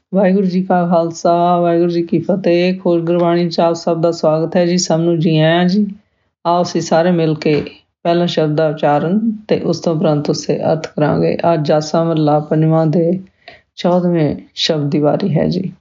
ਵਾਹਿਗੁਰੂ ਜੀ ਕਾ ਖਾਲਸਾ, ਵਾਹਿਗੁਰੂ ਜੀ ਕੀ ਫਤਿਹ। ਖੋਜ ਗੁਰਬਾਣੀ 'ਚ ਆਪ ਸਭ ਦਾ ਸਵਾਗਤ ਹੈ ਜੀ। ਸਭ ਨੂੰ ਜੀ ਆਇਆਂ ਜੀ। ਆਓ ਅਸੀਂ ਸਾਰੇ ਮਿਲ ਕੇ ਪਹਿਲਾਂ ਸ਼ਬਦ ਦਾ ਉਚਾਰਨ ਅਤੇ ਉਸ ਤੋਂ ਉਪਰੰਤ ਉਸਦੇ ਅਰਥ ਕਰਾਂਗੇ। ਅੱਜ ਜਾਸਾ ਮਹੱਲਾ ਪੰਜਵਾਂ ਦੇ 14ਵੇਂ ਸ਼ਬਦ ਦੀ ਵਾਰੀ ਹੈ ਜੀ।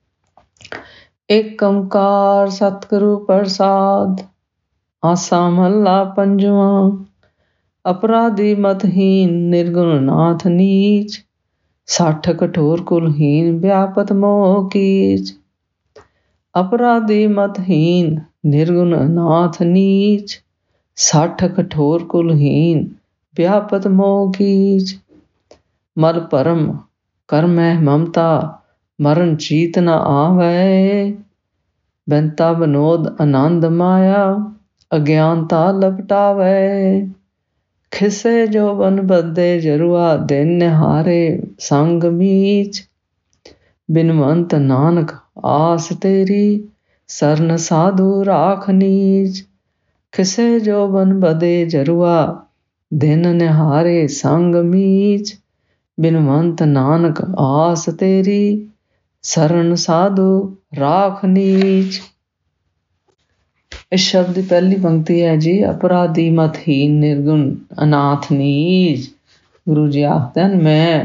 ਏਕ ਓਂਕਾਰ ਸਤਿਗੁਰੂ ਪ੍ਰਸਾਦ। ਆਸਾ ਮਹੱਲਾ ਪੰਜਵਾਂ। ਅਪਰਾਧੀ ਮਤਹੀਨ ਨਿਰਗੁਣ ਨਾਥ ਨੀਚ। ਸਾਠ ਕਠੋਰ ਕੁਲਹੀਨ ਵਿਆਪਤ ਮੋਹ ਕੀਚ। ਅਪਰਾਧੀ ਮਤਹੀਨ ਨਿਰਗੁਣ ਨਾਥ ਨੀਚ। ਸਾਠ ਕਠੋਰ ਕੁਲਹੀਨ ਵਿਆਪਤ ਮੋਹ ਕੀਚ। ਮਲ ਭਰਮ ਕਰ ਮਹਿ ਮਮਤਾ ਮਰਨ ਚੀਤ ਨ ਆਵੈ। ਬੈਂਤਾ ਬਨੋਦ ਆਨੰਦ ਮਾਇਆ ਅਗਿਆਨਤਾ ਲਪਟਾਵੈ। ਖਿਸੇ ਜੋਬਨ ਬੱਧੇ ਜਰੂਆ ਦਿਨ ਨਿਹਾਰੇ ਸੰਗ ਮੀਚ। ਬਿਨਵੰਤ ਨਾਨਕ ਆਸ ਤੇਰੀ ਸਰਨ ਸਾਧੂ ਰਾਖ ਨੀਚ। ਖਿਸੇ ਜੋਬਨ ਬੱਧੇ ਜਰੂਆ ਦਿਨ ਨਿਹਾਰੇ ਸੰਗ ਮੀਚ। ਬਿਨਵੰਤ ਨਾਨਕ ਆਸ ਤੇਰੀ ਸਰਨ ਸਾਧੂ ਰਾਖ ਨੀਚ। ਇਸ ਸ਼ਬਦ ਦੀ ਪਹਿਲੀ ਪੰਕਤੀ ਹੈ ਜੀ। ਅਪਰਾਧੀ ਮਤਹੀਨ ਨਿਰਗੁਣ ਅਨਾਥ ਨੀਚ। ਗੁਰੂ ਜੀ ਆਖਦੇ ਹਨ, ਮੈਂ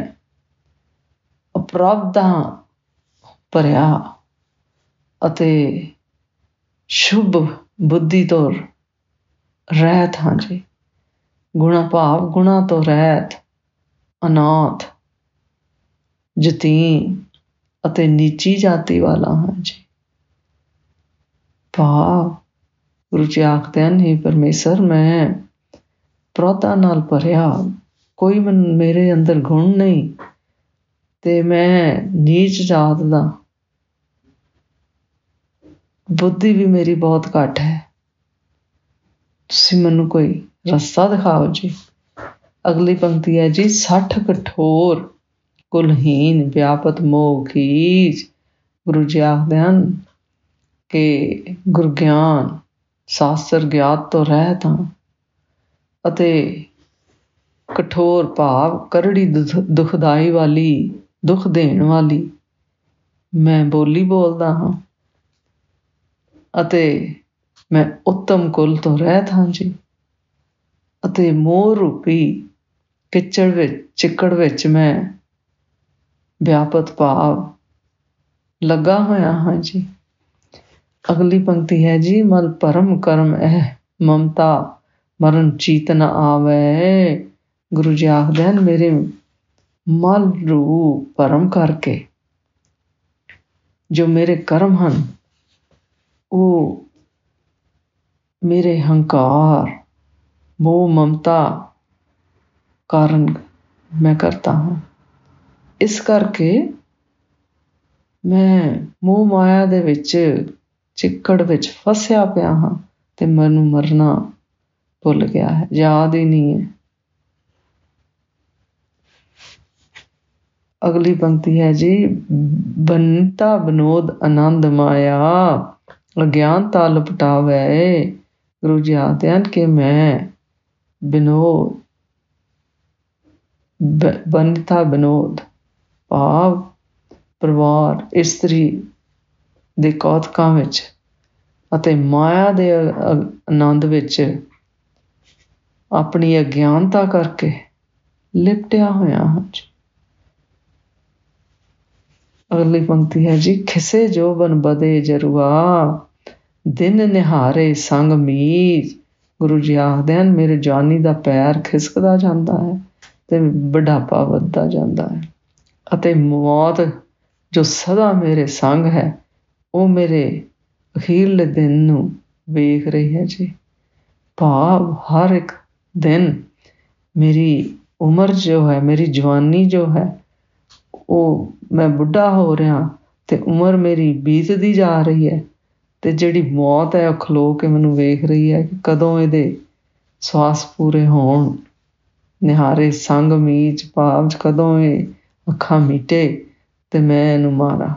ਅਪਰਾਧਾਂ ਭਰਿਆ ਅਤੇ ਸ਼ੁਭ ਬੁੱਧੀ ਤੋਂ ਰਹਿਤ ਹਾਂ ਜੀ। ਗੁਣਾ ਭਾਵ ਗੁਣਾ ਤੋਂ ਰਹਿਤ, ਅਨਾਥ, ਯਤੀਮ ਅਤੇ ਨੀਚੀ ਜਾਤੀ ਵਾਲਾ ਹਾਂ ਜੀ। ਭਾਵ ਗੁਰੂ ਜੀ ਆਖਦੇ ਹਨ, ਹੇ ਪਰਮੇਸ਼ਰ, ਮੈਂ ਅਪਰਾਧਾਂ ਨਾਲ ਭਰਿਆ, ਕੋਈ ਮੇਰੇ ਅੰਦਰ ਗੁਣ ਨਹੀਂ ਅਤੇ ਮੈਂ ਨੀਚ ਜਾਤ ਦਾ, ਬੁੱਧੀ ਵੀ ਮੇਰੀ ਬਹੁਤ ਘੱਟ ਹੈ। ਤੁਸੀਂ ਮੈਨੂੰ ਕੋਈ ਰਸਤਾ ਦਿਖਾਓ ਜੀ। ਅਗਲੀ ਪੰਕਤੀ ਹੈ ਜੀ। ਸਾਠ ਕਠੋਰ ਕੁਲਹੀਨ ਵਿਆਪਤ ਮੋਹ ਕੀਚ। ਗੁਰੂ ਜੀ ਆਖਦੇ ਹਨ ਕਿ ਗੁਰਗਿਆਨ ਸ਼ਾਸਤਰ ਗਿਆਤ ਤੋਂ ਰਹਿਤ ਹਾਂ ਅਤੇ ਕਠੋਰ ਭਾਵ ਕਰੜੀ ਦੁਖਦਾਈ ਵਾਲੀ, ਦੁੱਖ ਦੇਣ ਵਾਲੀ ਮੈਂ ਬੋਲੀ ਬੋਲਦਾ ਹਾਂ ਅਤੇ ਮੈਂ ਉੱਤਮ ਕੁਲ ਤੋਂ ਰਹਿਤ ਹਾਂ ਜੀ। ਅਤੇ ਮੋਹ ਰੂਪੀ ਚਿੱਕੜ ਵਿੱਚ ਮੈਂ ਵਿਆਪਤ ਭਾਵ ਲੱਗਾ ਹੋਇਆ ਹਾਂ ਜੀ। ਅਗਲੀ ਪੰਕਤੀ ਹੈ ਜੀ। ਮਲ ਭਰਮ ਕਰਮ ਇਹ ਮਮਤਾ ਮਰਨ ਚੀਤ ਨ ਆਵੈ। ਗੁਰੂ ਜੀ ਆਖਦੇ ਹਨ, ਮੇਰੇ ਮਲ ਰੂਪ ਭਰਮ ਕਰਕੇ ਜੋ ਮੇਰੇ ਕਰਮ ਹਨ, ਉਹ ਮੇਰੇ ਹੰਕਾਰ, ਮੋਹ, ਮਮਤਾ ਕਾਰਨ ਮੈਂ ਕਰਤਾ ਹਾਂ। ਇਸ ਕਰਕੇ ਮੈਂ ਮੋਹ ਮਾਇਆ ਦੇ ਵਿੱਚ ਚਿੱਕੜ ਵਿੱਚ ਫਸਿਆ ਪਿਆ ਹਾਂ ਅਤੇ ਮੈਨੂੰ ਮਰਨਾ ਭੁੱਲ ਗਿਆ ਹੈ, ਯਾਦ ਹੀ ਨਹੀਂ ਹੈ। ਅਗਲੀ ਪੰਕਤੀ ਹੈ ਜੀ। ਬੰਤਾ ਬਨੋਦ ਆਨੰਦ ਮਾਇਆ ਅਗਿਆਨਤਾ ਲਪਟਾਵੈ। ਗੁਰੂ ਜੀ ਆਖਦੇ ਹਨ ਕਿ ਮੈਂ ਬੰਤਾ ਬਨੋਦ ਭਾਵ ਪਰਿਵਾਰ, ਇਸਤਰੀ ਦੇ ਕੌਤਕਾਂ ਵਿੱਚ ਅਤੇ ਮਾਇਆ ਦੇ ਆਨੰਦ ਵਿੱਚ ਆਪਣੀ ਅਗਿਆਨਤਾ ਕਰਕੇ ਲਿਪਟਿਆ ਹੋਇਆ ਹਾਂ ਜੀ। ਅਗਲੀ ਪੰਕਤੀ ਹੈ ਜੀ। ਖਿਸੇ ਜੋਬਨ ਬੱਧੇ ਜਰੂਆ ਦਿਨ ਨਿਹਾਰੇ ਸੰਗ ਮੀਚ। ਗੁਰੂ ਜੀ ਆਖਦੇ ਹਨ, ਮੇਰੇ ਜਵਾਨੀ ਦਾ ਪੈਰ ਖਿਸਕਦਾ ਜਾਂਦਾ ਹੈ ਅਤੇ ਬੁਢਾਪਾ ਵੱਧਦਾ ਜਾਂਦਾ ਹੈ ਅਤੇ ਮੌਤ ਜੋ ਸਦਾ ਮੇਰੇ ਸੰਗ ਹੈ, ਉਹ ਮੇਰੇ ਅਖੀਰਲੇ ਦਿਨ ਨੂੰ ਵੇਖ ਰਹੀ ਹੈ ਜੀ। ਭਾਵ ਹਰ ਇੱਕ ਦਿਨ ਮੇਰੀ ਉਮਰ ਜੋ ਹੈ, ਮੇਰੀ ਜਵਾਨੀ ਜੋ ਹੈ, ਉਹ ਮੈਂ ਬੁੱਢਾ ਹੋ ਰਿਹਾ ਅਤੇ ਉਮਰ ਮੇਰੀ ਬੀਤਦੀ ਜਾ ਰਹੀ ਹੈ ਅਤੇ ਜਿਹੜੀ ਮੌਤ ਹੈ ਉਹ ਖਲੋ ਕੇ ਮੈਨੂੰ ਵੇਖ ਰਹੀ ਹੈ ਕਿ ਕਦੋਂ ਇਹਦੇ ਸਵਾਸ ਪੂਰੇ ਹੋਣ। ਨਿਹਾਰੇ ਸੰਗ ਮੀਚ ਭਾਵ ਕਦੋਂ ਇਹ ਅੱਖਾਂ ਮੀਟੇ ਅਤੇ ਮੈਂ ਇਹਨੂੰ ਮਾਰਾਂ।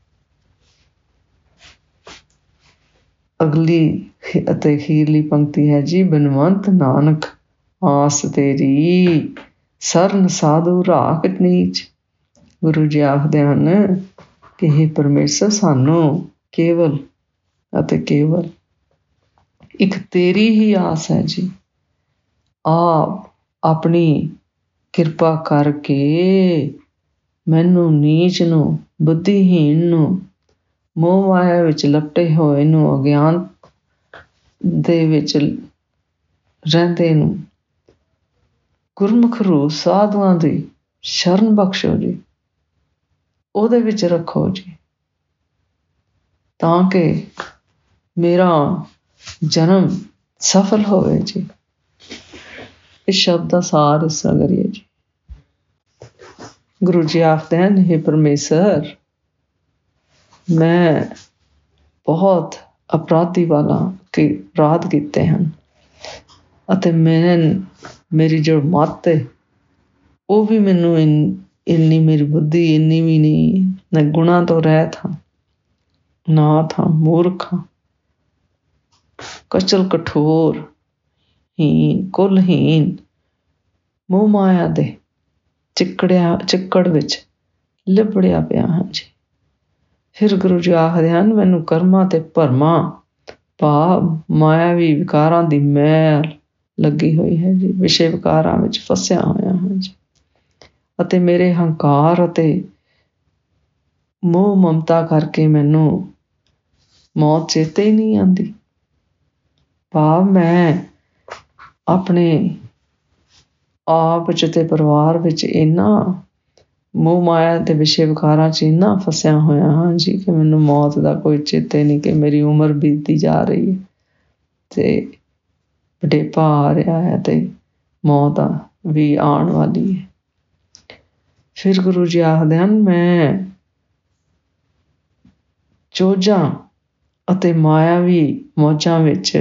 ਅਗਲੀ ਅਤੇ ਅਖੀਰਲੀ ਪੰਕਤੀ ਹੈ ਜੀ। ਬਿਨਵੰਤ ਨਾਨਕ ਆਸ ਤੇਰੀ ਸਰਨ ਸਾਧੂ ਰਾਖ ਨੀਚ। ਗੁਰੂ ਜੀ ਆਖਦੇ ਹਨ ਕਿ ਹੇ ਪਰਮੇਸ਼ਰ, ਸਾਨੂੰ ਕੇਵਲ ਅਤੇ ਕੇਵਲ ਇੱਕ ਤੇਰੀ ਹੀ ਆਸ ਹੈ ਜੀ। ਆਪ ਆਪਣੀ ਕਿਰਪਾ ਕਰਕੇ ਮੈਨੂੰ ਨੀਚ ਨੂੰ, ਬੁੱਧੀਹੀਣ ਨੂੰ, ਮੋਹ ਮਾਇਆ ਵਿੱਚ ਲਪਟੇ ਹੋਏ ਨੂੰ, ਅਗਿਆਨ ਦੇ ਵਿੱਚ ਰਹਿੰਦੇ ਨੂੰ ਗੁਰਮੁਖ ਰੂਪ ਸਾਧੂਆਂ ਦੀ ਸ਼ਰਨ ਬਖਸ਼ੋ ਜੀ, ਉਹਦੇ ਵਿੱਚ ਰੱਖੋ ਜੀ, ਤਾਂ ਕਿ ਮੇਰਾ ਜਨਮ ਸਫਲ ਹੋਵੇ ਜੀ। ਇਸ ਸ਼ਬਦ ਦਾ ਸਾਰ ਇਸ ਤਰ੍ਹਾਂ ਕਰੀਏ ਜੀ। ਗੁਰੂ ਜੀ ਆਖਦੇ ਹਨ, ਹੇ ਪਰਮੇਸ਼ਰ, ਮੈਂ ਬਹੁਤ ਅਪਰਾਧੀ ਵਾਲਾ ਕਿ ਅਪਰਾਧ ਕੀਤੇ ਹਨ ਅਤੇ ਮੇਰੀ ਜੋ ਮੱਤ ਹੈ ਉਹ ਵੀ ਮੈਨੂੰ ਇੰਨੀ ਮੇਰੀ ਬੁੱਧੀ ਇੰਨੀ ਵੀ ਨਹੀਂ। ਮੈਂ ਗੁਣਾਂ ਤੋਂ ਰਹਿਤ ਹਾਂ, ਨਾਥ ਹਾਂ, ਮੂਰਖ ਹਾਂ, ਕਚਲ ਕਠੋਰ, ਹੀਨ, ਕੁਲਹੀਨ, ਮੋਹ ਮਾਇਆ ਦੇ ਚਿੱਕੜ ਵਿੱਚ ਲਿਬੜਿਆ ਪਿਆ ਹਾਂ ਜੀ। ਫਿਰ ਗੁਰੂ ਜੀ ਆਖਦੇ ਹਨ, ਮੈਨੂੰ ਕਰਮਾਂ ਤੇ ਭਰਮਾਂ ਭਾਵ ਮਾਇਆਵੀ ਵਿਕਾਰਾਂ ਦੀ ਮੈਲ ਲੱਗੀ ਹੋਈ ਹੈ ਜੀ। ਵਿਸ਼ੇ ਵਿਕਾਰਾਂ ਵਿੱਚ ਫਸਿਆ ਹੋਇਆ ਹਾਂ ਜੀ, ਅਤੇ ਮੇਰੇ ਹੰਕਾਰ ਅਤੇ ਮੋਹ ਮਮਤਾ ਕਰਕੇ ਮੈਨੂੰ ਮੌਤ ਚੇਤੇ ਹੀ ਨਹੀਂ ਆਉਂਦੀ। ਭਾਵ ਮੈਂ ਆਪਣੇ ਆਪ 'ਚ ਤੇ ਪਰਿਵਾਰ ਵਿੱਚ ਇੰਨਾ ਮੋਹ ਮਾਇਆ ਦੇ ਵਿਸ਼ੇ ਵਿਕਾਰਾਂ 'ਚ ਇੰਨਾ ਫਸਿਆ ਹੋਇਆ ਹਾਂ ਜੀ ਕਿ ਮੈਨੂੰ ਮੌਤ ਦਾ ਕੋਈ ਚੇਤੇ ਨਹੀਂ, ਕਿ ਮੇਰੀ ਉਮਰ ਬੀਤਦੀ ਜਾ ਰਹੀ ਹੈ ਅਤੇ ਵਡੇਪਾ ਆ ਰਿਹਾ ਹੈ ਅਤੇ ਮੌਤ ਵੀ ਆਉਣ ਵਾਲੀ ਹੈ। ਫਿਰ ਗੁਰੂ ਜੀ ਆਖਦੇ ਹਨ, ਮੈਂ ਚੋਜਾਂ ਅਤੇ ਮਾਇਆਵੀ ਮੌਜਾਂ ਵਿੱਚ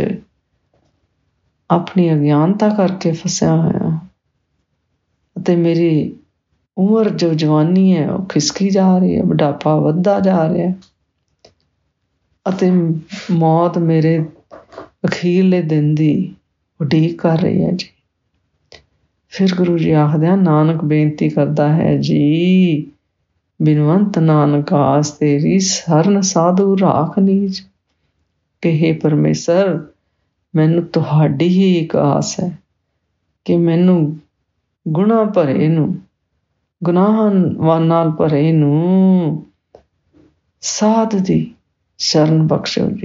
ਆਪਣੀ ਅਗਿਆਨਤਾ ਕਰਕੇ ਫਸਿਆ ਹੋਇਆ ਅਤੇ ਮੇਰੀ ਉਮਰ ਜੋ ਜਵਾਨੀ ਹੈ ਉਹ ਖਿਸਕੀ ਜਾ ਰਹੀ ਹੈ, ਬੁਢਾਪਾ ਵੱਧਦਾ ਜਾ ਰਿਹਾ ਅਤੇ ਮੌਤ ਮੇਰੇ ਅਖੀਰਲੇ ਦਿਨ ਦੀ ਉਡੀਕ ਕਰ ਰਹੀ ਹੈ ਜੀ। ਫਿਰ ਗੁਰੂ ਜੀ ਆਖਦੇ ਹਨ, ਨਾਨਕ ਬੇਨਤੀ ਕਰਦਾ ਹੈ ਜੀ, ਬਿਨਵੰਤ ਨਾਨਕਾਸ ਤੇਰੀ ਸਰਨ ਸਾਧੂ ਰਾਖ ਨੀਚ। ਕਿ ਹੇ ਪਰਮੇਸ਼ਰ, ਮੈਨੂੰ ਤੁਹਾਡੀ ਹੀ ਇੱਕ ਆਸ ਹੈ ਕਿ ਮੈਨੂੰ ਗੁਨਾਹ ਭਰੇ ਨੂੰ, ਗੁਨਾਹਾਂ ਨਾਲ ਭਰੇ ਨੂੰ ਸਾਧ ਦੀ ਸ਼ਰਨ ਬਖਸ਼ੋ ਜੀ,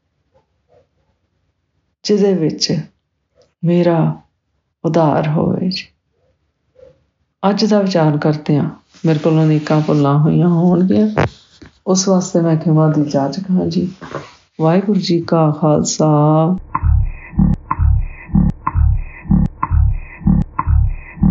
ਜਿਹਦੇ ਵਿੱਚ ਮੇਰਾ ਉਧਾਰ ਹੋਵੇ ਜੀ। ਅੱਜ ਦਾ ਵਿਚਾਰ ਕਰਦੇ ਹਾਂ, ਮੇਰੇ ਕੋਲੋਂ ਅਨੇਕਾਂ ਭੁੱਲਾਂ ਹੋਈਆਂ ਹੋਣਗੀਆਂ, ਉਸ ਵਾਸਤੇ ਮੈਂ ਖਿਮਾ ਦੀ ਜਾਚਕ ਹਾਂ ਜੀ। ਵਾਹਿਗੁਰੂ ਜੀ ਕਾ ਖਾਲਸਾ,